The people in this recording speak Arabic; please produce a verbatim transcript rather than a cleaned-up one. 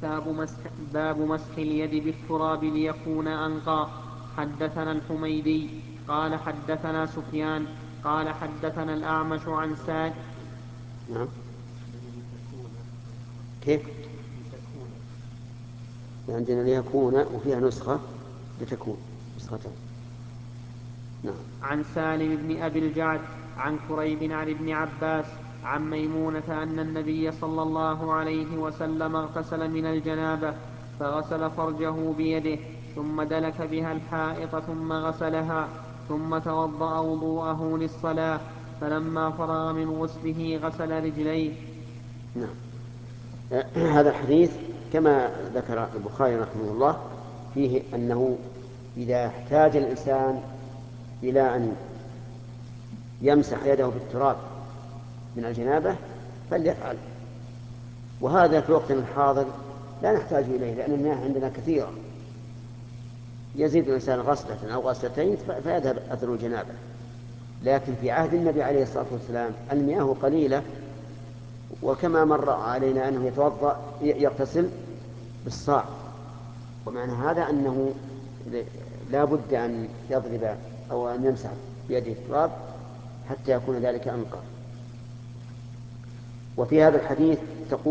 باب مسح, باب مسح اليد بالتراب ليكون أنقى. حدثنا الحميدي قال حدثنا سفيان قال حدثنا الأعمش عن سعد. نعم. كيف؟ عندنا ليكون وفيها نسخة لتكون نسختان. نعم. عن سالم بن أبي الجعد عن كريب عن ابن عباس عن ميمونة أن النبي صلى الله عليه وسلم اغتسل من الجنابة فغسل فرجه بيده ثم دلك بها الحائط ثم غسلها ثم توضأ وضوءه للصلاة فلما فرغ من غسله غسل رجليه. نعم. هذا الحديث كما ذكر البخاري رحمه الله فيه أنه إذا احتاج الإنسان إلى أن يمسح يده بالتراب من الجنابة فليفعل، وهذا في وقتنا الحاضر لا نحتاج إليه لأن المياه عندنا كثيرة، يزيد الإنسان غسلة أو غسلتين فيذهب أثر الجنابة. لكن في عهد النبي عليه الصلاة والسلام المياه قليلة، وكما مر علينا أنه يتوضأ يغتسل بالصاع، ومعنى هذا أنه لا بد أن يضرب أو أن يمسح بيده التراب حتى يكون ذلك أنقى. وفي هذا الحديث تقول